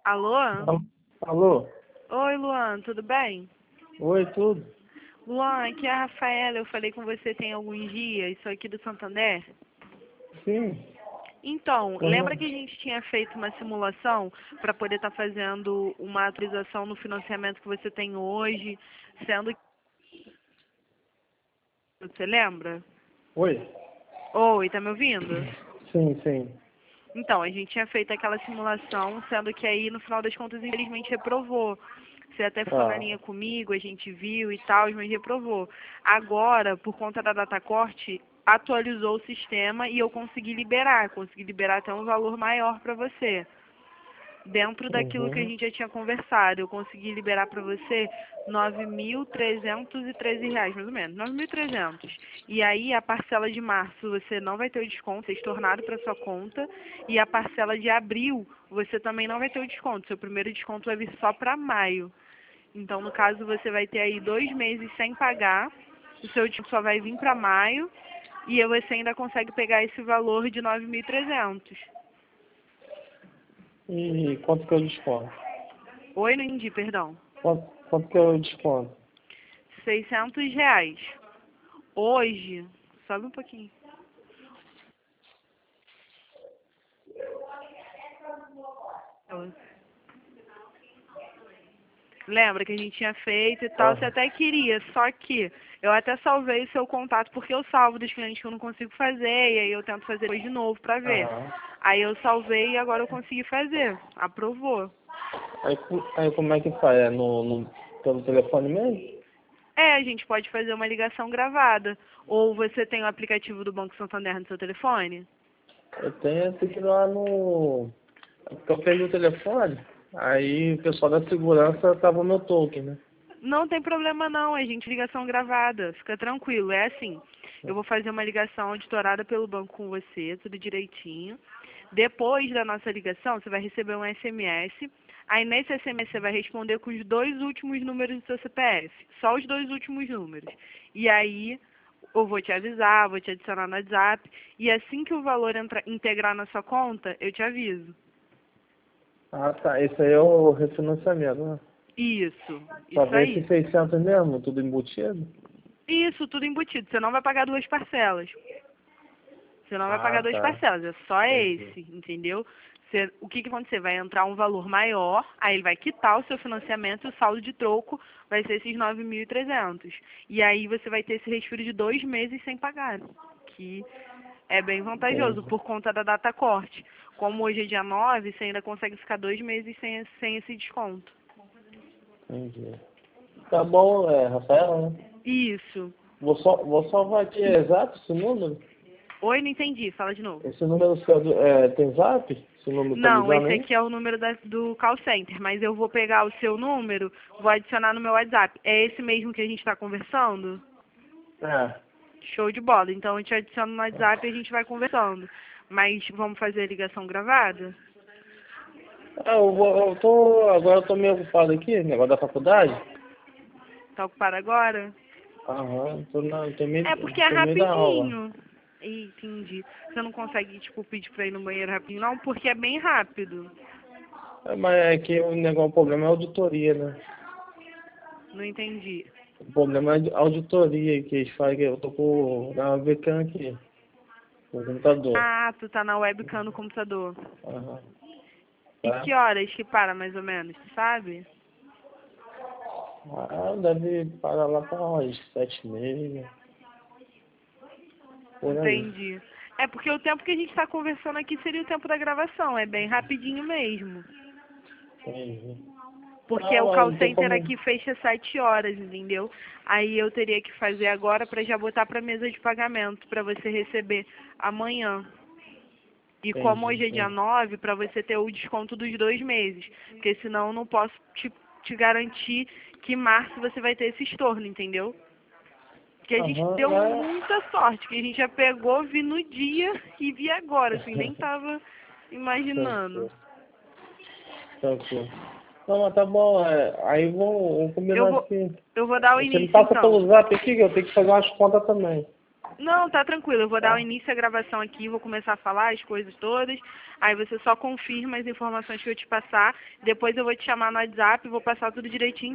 Alô? Alô? Oi, Luan, tudo bem? Oi, tudo? Luan, aqui é a Rafaela, eu falei com você tem alguns dias, sou aqui do Santander. Sim. Então, lembra Uhum. que a gente tinha feito uma simulação para poder estar fazendo uma atualização no financiamento que você tem hoje, sendo que... Você lembra? Oi? Oi, tá me ouvindo? Sim, sim. Então, a gente tinha feito aquela simulação, sendo que aí, no final das contas, infelizmente reprovou. Você até ficou na Ah, linha comigo, a gente viu e tal, mas reprovou. Agora, por conta da data corte, atualizou o sistema e eu consegui liberar até um valor maior para você. Dentro daquilo que a uhum. gente já tinha conversado, eu consegui liberar para você R$ 9.313, mais ou menos, 9.300. E aí a parcela de março você não vai ter o desconto, é estornado para sua conta, e a parcela de abril você também não vai ter o desconto. Seu primeiro desconto vai vir só para maio. Então, no caso, você vai ter aí 2 meses sem pagar, o seu desconto só vai vir para maio, e aí você ainda consegue pegar esse valor de 9.300. E quanto que eu desconto? Oi, não entendi, perdão. Quanto que eu desconto? R$ 600. Hoje, sobe um pouquinho. Lembra que a gente tinha feito e tal, você Ah, até queria, só que eu até salvei o seu contato, porque eu salvo dos clientes que eu não consigo fazer, e aí eu tento fazer depois de novo pra ver. aham. Aí eu salvei e agora eu consegui fazer. Aprovou. Aí como é que faz? É pelo telefone mesmo? É, a gente pode fazer uma ligação gravada. Ou você tem o aplicativo do Banco Santander no seu telefone? Eu tenho que ir lá no... Porque eu perdi o telefone, aí o pessoal da segurança tava o meu token, né? Não tem problema não, a gente ligação gravada, fica tranquilo. É assim, eu vou fazer uma ligação auditorada pelo banco com você, tudo direitinho. Depois da nossa ligação, você vai receber um SMS. Aí nesse SMS você vai responder com os dois últimos números do seu CPF, só os dois últimos números. E aí eu vou te avisar, vou te adicionar no WhatsApp. E assim que o valor integrar na sua conta, eu te aviso. Ah, tá. Esse aí é o refinanciamento, né? Só Isso vem esses aí. 600 mesmo, tudo embutido? Isso, tudo embutido. Você não vai pagar duas parcelas. Você não vai Ah, pagar duas tá. parcelas, é só Entendi. esse, entendeu? O que vai acontecer? Vai entrar um valor maior, aí ele vai quitar o seu financiamento e o saldo de troco vai ser esses 9.300. E aí você vai ter esse respiro de 2 meses sem pagar, que é bem vantajoso Entendi. por conta da data corte. Como hoje é dia 9, você ainda consegue ficar 2 meses sem esse desconto. Entendi. Tá bom, Rafael, né? Isso. Vou salvar aqui, é exato esse número? Oi, não entendi, fala de novo. Esse número seu, tem zap? Esse número tá Não, ligando esse aí? aqui é o número do call center, mas eu vou pegar o seu número, vou adicionar no meu WhatsApp. É esse mesmo que a gente está conversando? É. Show de bola. Então eu te adiciono no WhatsApp e a gente vai conversando. Mas vamos fazer a ligação gravada? Agora eu tô meio ocupado aqui, negócio da faculdade. Tá ocupado agora? Aham, É porque é tô meio da aula. rapidinho. Ih, entendi. Você não consegue, tipo, pedir pra ir no banheiro rapidinho, não? Porque é bem rápido. Mas é que o problema é auditoria, né? Não entendi. O problema é a auditoria que eles falam que eu tô com a webcam aqui, no computador. Ah, tu tá na webcam no computador. Aham. E Tá? que horas que para, mais ou menos, tu sabe? Ah, deve parar lá para umas 7h30, por aí. Entendi. É porque o tempo que a gente está conversando aqui seria o tempo da gravação, é bem rapidinho mesmo. Entendi. Porque Não, o mas call não tem center como. aqui fecha 7 horas, entendeu? Aí eu teria que fazer agora para já botar para mesa de pagamento, para você receber amanhã. E como Entendi, hoje é dia entendi. 9, para você ter o desconto dos 2 meses. Porque senão eu não posso te garantir que março você vai ter esse estorno, entendeu? Que a gente Aham, deu mas. muita sorte, que a gente já pegou, vi no dia e vi agora, assim, nem tava imaginando. Tranquilo, tranquilo. Não, mas tá bom, aí vamos Eu combinar vou, assim. eu vou dar o Você me início passa então. pelo zap aqui que eu tenho que fazer umas contas também. Não, tá tranquilo. Eu vou dar o Tá? início à gravação aqui, vou começar a falar as coisas todas. Aí você só confirma as informações que eu te passar. Depois eu vou te chamar no WhatsApp e vou passar tudo direitinho.